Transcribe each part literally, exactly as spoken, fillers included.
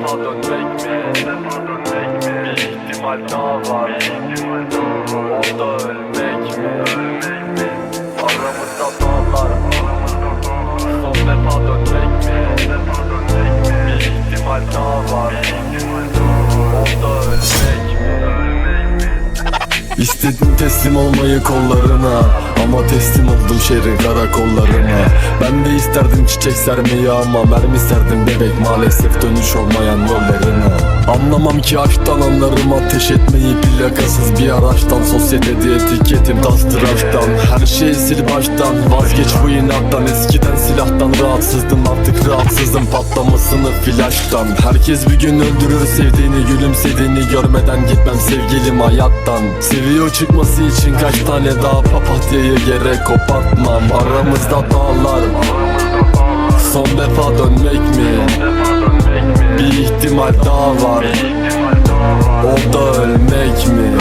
defa dönmek mi? Bir ihtimal daha var. O da ölmek mi? Aramızda dağlar. Son defa dönmek mi? Bir ihtimal daha var. O da ölmek mi? İstedim teslim olmayı kollarına, ama teslim oldum şehrin karakollarına. Ben de isterdim çiçek sermeyi, ama mermi serdim bebek, maalesef dönüş olmayan yollarına. Anlamam ki aşktan, anlarım ateş etmeyi plakasız bir araçtan. Sosyetede etiketim tas tıraştan, her şeyi sil baştan. Vazgeç bu inattan, eskiden silahtan rahatsızdım, artık rahatsızım patlamasını flaştan. Herkes bir gün öldürür sevdiğini, gülümsediğini görmeden gitmem sevgilim hayattan. Seviyor çıkması için kaç tane daha papatyayı yere kopartmam. Aramızda dağlar. Son defa dönmek mi? Bir ihtimal daha var. O da ölmek mi?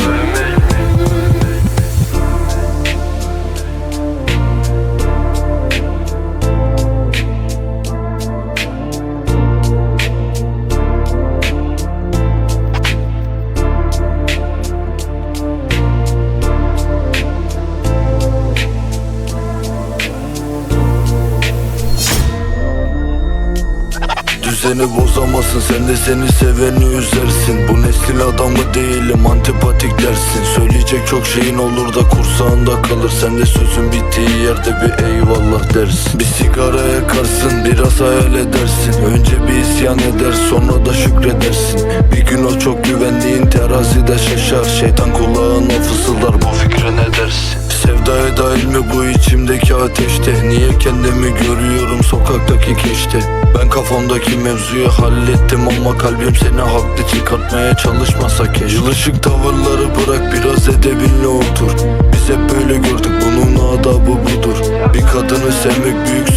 Düzeni bozamazsın, sen de seni seveni üzersin. Bu neslin adamı değilim, antipatik dersin. Söyleyecek çok şeyin olur da kursağında kalır. Sen de sözün bittiği yerde bir eyvallah dersin. Bir sigara yakarsın, biraz hayal edersin. Önce bir isyan eder, sonra da şükredersin. Bir gün o çok güvendiğin terazide şaşar. Şeytan kulağına fısıldar, bu fikre ne dersin? Sevdaya dahil mi bu içimdeki ateşte? Niye kendimi görüyorum sokaktaki keşte? Ben kafamdaki mevzuyu hallettim, ama kalbim seni haklı çıkartmaya çalışmasa keşke. Yılışık tavırları bırak, biraz edebinle otur. Biz hep böyle gördük, bunun adabı budur. Bir kadını sevmek büyük